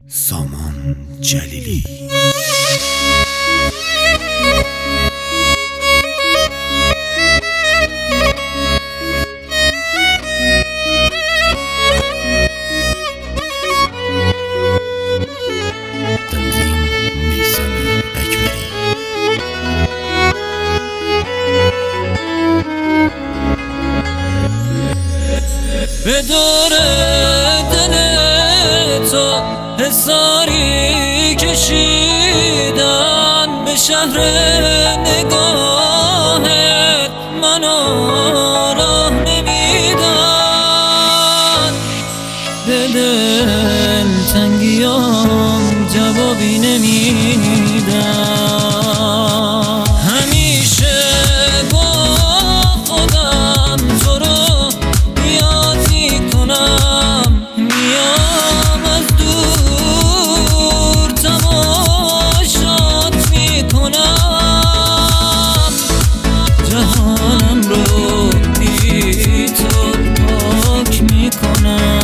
سامان جلیلی تنظیم میثم اکبری. به دور دل تو حصاری کشیدن، به شهر نگاهت منو راه نمیدن، به دل تنگیام جوابی نمیدن. همیشه با خودم تو رو یاد میکنم، میام از دور تماشات میکنم، جهانم رو بی تو پاک میکنم.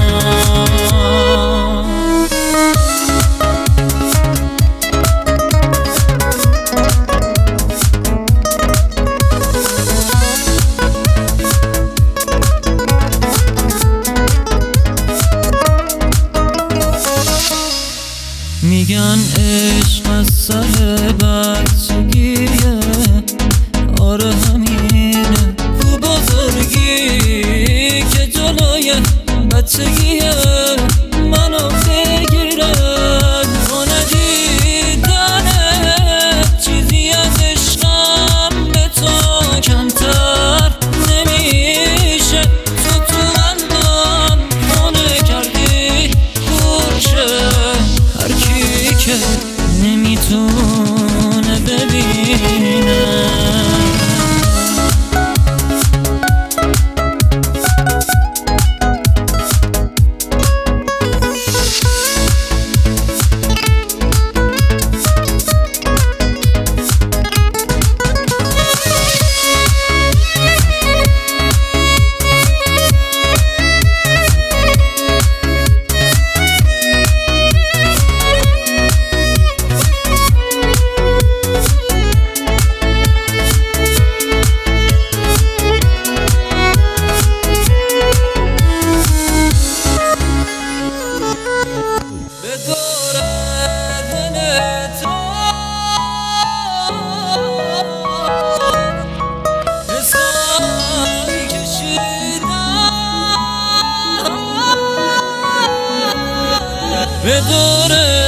میگن عشق از سر بچگیه، آره همینه، کو بزرگی که جلوی بچگیه منو بگیره. تو ندیدنت چیزی از عشقم به تو کمتر نمیشه. تو قلبم خونه کردی خوشه، هر کی که نمیتونه ببینه. به دور